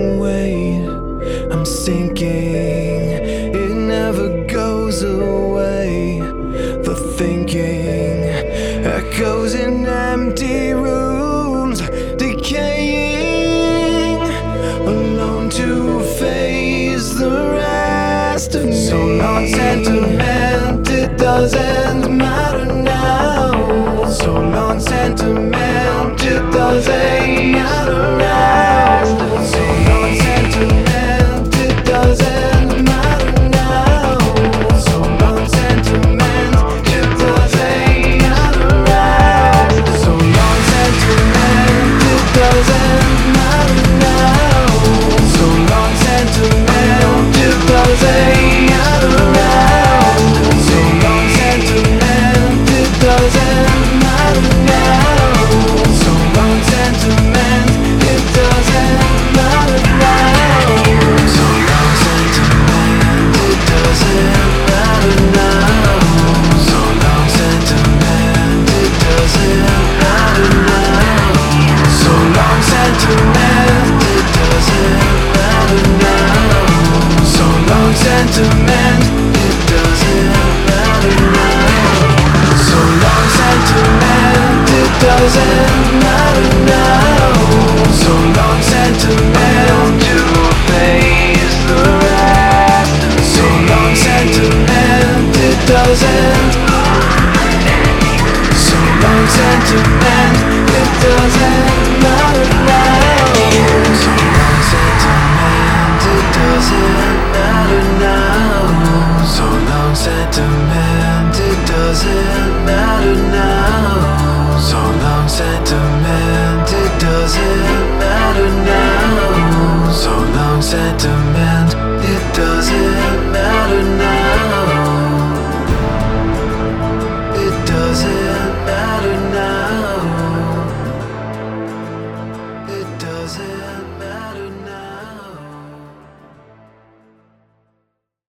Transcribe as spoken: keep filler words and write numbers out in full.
and wait, I'm sinking, it never goes away. The thinking echoes in empty rooms, decaying, alone to face the rest of me. So long sentiment, it doesn't matter now. So long sentiment,